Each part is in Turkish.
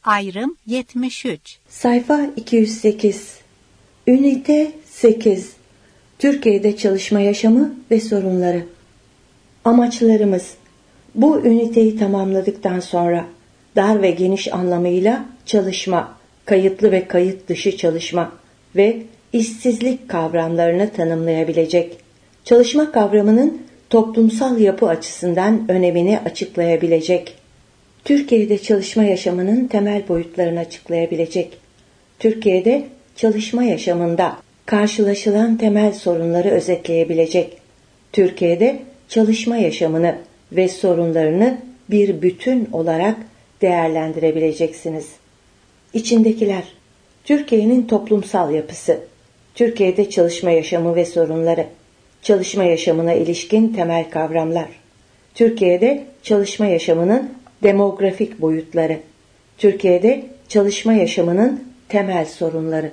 Ayrım 73. Sayfa 208. Ünite 8. Türkiye'de çalışma yaşamı ve sorunları. Amaçlarımız. Bu üniteyi tamamladıktan sonra dar ve geniş anlamıyla çalışma, kayıtlı ve kayıt dışı çalışma ve işsizlik kavramlarını tanımlayabilecek, çalışma kavramının toplumsal yapı açısından önemini açıklayabilecek, Türkiye'de çalışma yaşamının temel boyutlarını açıklayabilecek, Türkiye'de çalışma yaşamında karşılaşılan temel sorunları özetleyebilecek, Türkiye'de çalışma yaşamını ve sorunlarını bir bütün olarak değerlendirebileceksiniz. İçindekiler: Türkiye'nin toplumsal yapısı, Türkiye'de çalışma yaşamı ve sorunları, çalışma yaşamına ilişkin temel kavramlar, Türkiye'de çalışma yaşamının demografik boyutları, Türkiye'de çalışma yaşamının temel sorunları.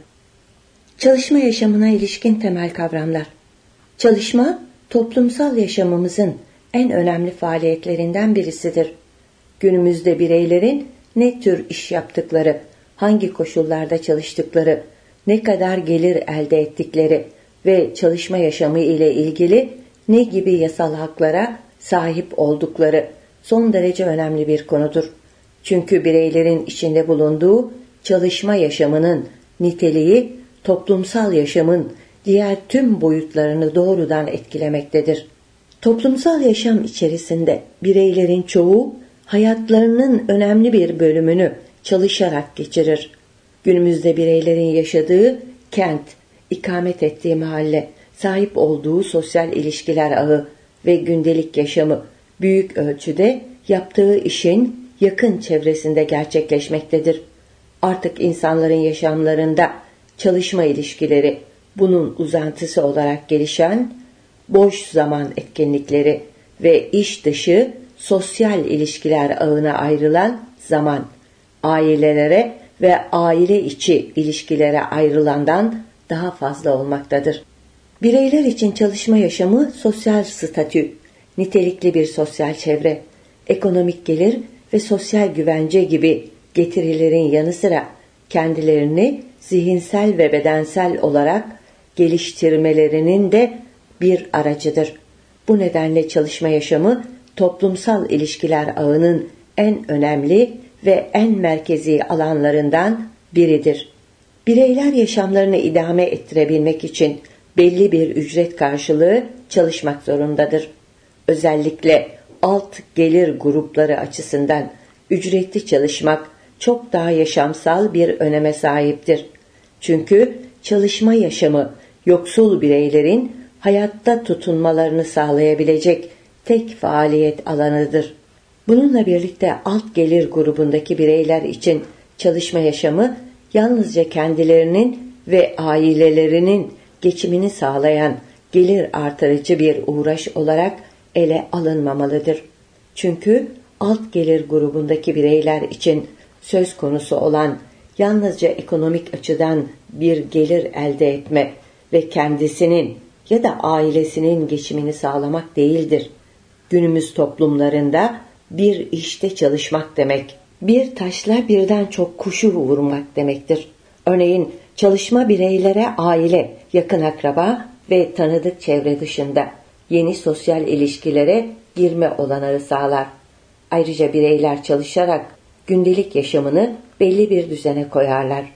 Çalışma yaşamına ilişkin temel kavramlar. Çalışma, toplumsal yaşamımızın en önemli faaliyetlerinden birisidir. Günümüzde bireylerin ne tür iş yaptıkları, hangi koşullarda çalıştıkları, ne kadar gelir elde ettikleri ve çalışma yaşamı ile ilgili ne gibi yasal haklara sahip oldukları son derece önemli bir konudur. Çünkü bireylerin içinde bulunduğu çalışma yaşamının niteliği toplumsal yaşamın diğer tüm boyutlarını doğrudan etkilemektedir. Toplumsal yaşam içerisinde bireylerin çoğu hayatlarının önemli bir bölümünü çalışarak geçirir. Günümüzde bireylerin yaşadığı kent, ikamet ettiği mahalle, sahip olduğu sosyal ilişkiler ağı ve gündelik yaşamı büyük ölçüde yaptığı işin yakın çevresinde gerçekleşmektedir. Artık insanların yaşamlarında çalışma ilişkileri, bunun uzantısı olarak gelişen boş zaman etkinlikleri ve iş dışı sosyal ilişkiler ağına ayrılan zaman, ailelere ve aile içi ilişkilere ayrılandan daha fazla olmaktadır. Bireyler için çalışma yaşamı sosyal statü, nitelikli bir sosyal çevre, ekonomik gelir ve sosyal güvence gibi getirilerin yanı sıra kendilerini zihinsel ve bedensel olarak geliştirmelerinin de bir aracıdır. Bu nedenle çalışma yaşamı toplumsal ilişkiler ağının en önemli ve en merkezi alanlarından biridir. Bireyler yaşamlarını idame ettirebilmek için belli bir ücret karşılığı çalışmak zorundadır. Özellikle alt gelir grupları açısından ücretli çalışmak çok daha yaşamsal bir öneme sahiptir. Çünkü çalışma yaşamı yoksul bireylerin hayatta tutunmalarını sağlayabilecek tek faaliyet alanıdır. Bununla birlikte alt gelir grubundaki bireyler için çalışma yaşamı yalnızca kendilerinin ve ailelerinin geçimini sağlayan gelir artırıcı bir uğraş olarak ele alınmamalıdır. Çünkü alt gelir grubundaki bireyler için söz konusu olan yalnızca ekonomik açıdan bir gelir elde etme ve kendisinin ya da ailesinin geçimini sağlamak değildir. Günümüz toplumlarında bir işte çalışmak demek, bir taşla birden çok kuşu vurmak demektir. Örneğin çalışma bireylere aile, yakın akraba ve tanıdık çevre dışında yeni sosyal ilişkilere girme olanağı sağlar. Ayrıca bireyler çalışarak gündelik yaşamını belli bir düzene koyarlar.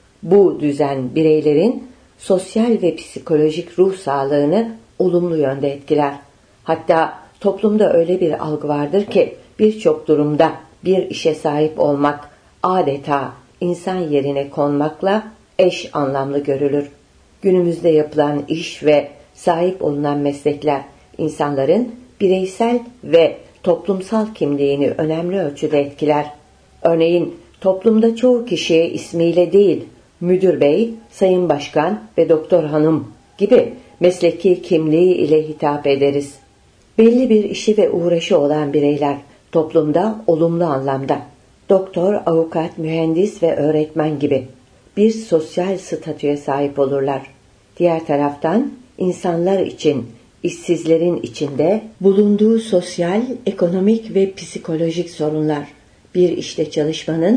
Bu düzen bireylerin sosyal ve psikolojik ruh sağlığını olumlu yönde etkiler. Hatta toplumda öyle bir algı vardır ki birçok durumda bir işe sahip olmak adeta insan yerine konmakla eş anlamlı görülür. Günümüzde yapılan iş ve sahip olunan meslekler insanların bireysel ve toplumsal kimliğini önemli ölçüde etkiler. Örneğin toplumda çoğu kişiye ismiyle değil, müdür bey, sayın başkan ve doktor hanım gibi mesleki kimliği ile hitap ederiz. Belli bir işi ve uğraşı olan bireyler toplumda olumlu anlamda doktor, avukat, mühendis ve öğretmen gibi bir sosyal statüye sahip olurlar. Diğer taraftan insanlar için, işsizlerin içinde bulunduğu sosyal, ekonomik ve psikolojik sorunlar bir işte çalışmanın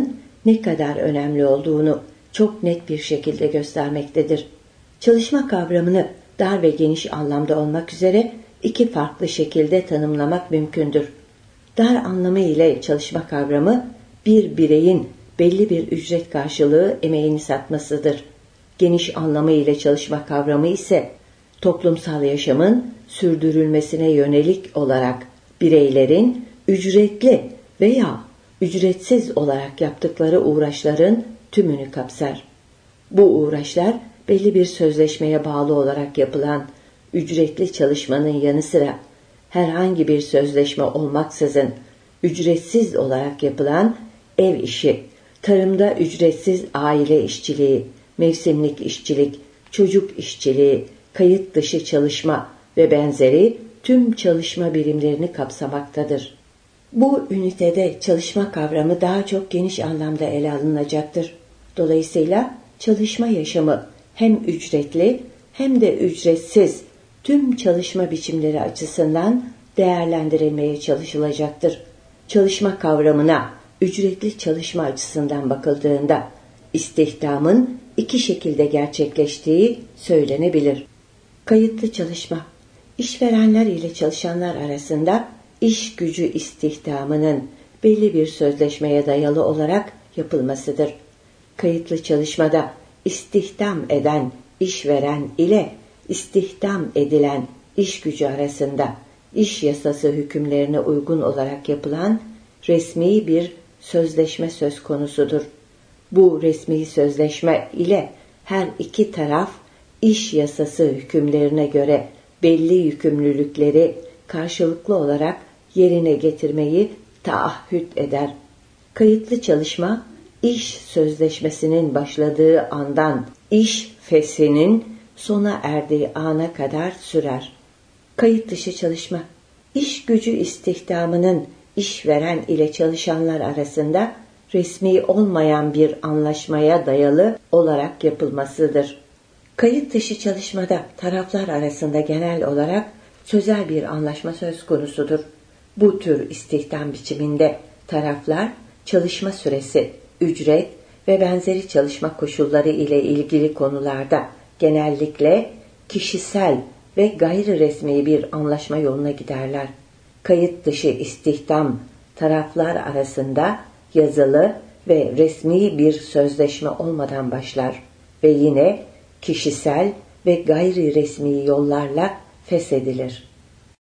ne kadar önemli olduğunu çok net bir şekilde göstermektedir. Çalışma kavramını dar ve geniş anlamda olmak üzere iki farklı şekilde tanımlamak mümkündür. Dar anlamı ile çalışma kavramı bir bireyin belli bir ücret karşılığı emeğini satmasıdır. Geniş anlamı ile çalışma kavramı ise toplumsal yaşamın sürdürülmesine yönelik olarak bireylerin ücretli veya ücretsiz olarak yaptıkları uğraşların tümünü kapsar. Bu uğraşlar belli bir sözleşmeye bağlı olarak yapılan ücretli çalışmanın yanı sıra herhangi bir sözleşme olmaksızın ücretsiz olarak yapılan ev işi, tarımda ücretsiz aile işçiliği, mevsimlik işçilik, çocuk işçiliği, kayıt dışı çalışma ve benzeri tüm çalışma birimlerini kapsamaktadır. Bu ünitede çalışma kavramı daha çok geniş anlamda ele alınacaktır. Dolayısıyla çalışma yaşamı hem ücretli hem de ücretsiz tüm çalışma biçimleri açısından değerlendirilmeye çalışılacaktır. Çalışma kavramına ücretli çalışma açısından bakıldığında istihdamın iki şekilde gerçekleştiği söylenebilir. Kayıtlı çalışma, işverenler ile çalışanlar arasında iş gücü istihdamının belli bir sözleşmeye dayalı olarak yapılmasıdır. Kayıtlı çalışmada istihdam eden işveren ile istihdam edilen iş gücü arasında iş yasası hükümlerine uygun olarak yapılan resmi bir sözleşme söz konusudur. Bu resmi sözleşme ile her iki taraf iş yasası hükümlerine göre belli yükümlülükleri karşılıklı olarak yerine getirmeyi taahhüt eder. Kayıtlı çalışma, iş sözleşmesinin başladığı andan iş feshinin sona erdiği ana kadar sürer. Kayıt dışı çalışma, iş gücü istihdamının işveren ile çalışanlar arasında resmi olmayan bir anlaşmaya dayalı olarak yapılmasıdır. Kayıt dışı çalışmada taraflar arasında genel olarak sözel bir anlaşma söz konusudur. Bu tür istihdam biçiminde taraflar çalışma süresi, ücret ve benzeri çalışma koşulları ile ilgili konularda genellikle kişisel ve gayri resmi bir anlaşma yoluna giderler. Kayıt dışı istihdam taraflar arasında yazılı ve resmi bir sözleşme olmadan başlar ve yine kişisel ve gayri resmi yollarla feshedilir.